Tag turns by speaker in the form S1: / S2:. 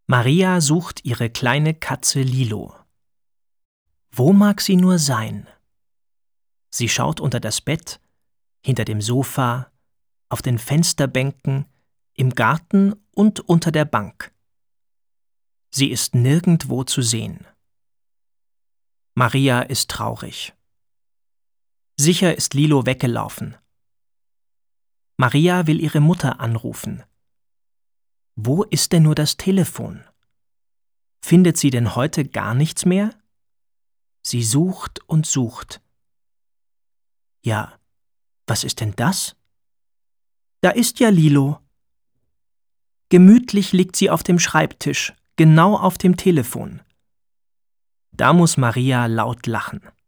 S1: Maria sucht ihre kleine Katze Lilo. Wo mag sie nur sein? Sie schaut unter das Bett, hinter dem Sofa, auf den Fensterbänken, im Garten und unter der Bank. Sie ist nirgendwo zu sehen. Maria ist traurig. Sicher ist Lilo weggelaufen. Maria will ihre Mutter anrufen. Wo ist denn nur das Telefon? Findet sie denn heute gar nichts mehr? Sie sucht und sucht. Ja, was ist denn das? Da ist ja Lilo. Gemütlich liegt sie auf dem Schreibtisch, genau auf dem Telefon. Da muss Maria laut lachen.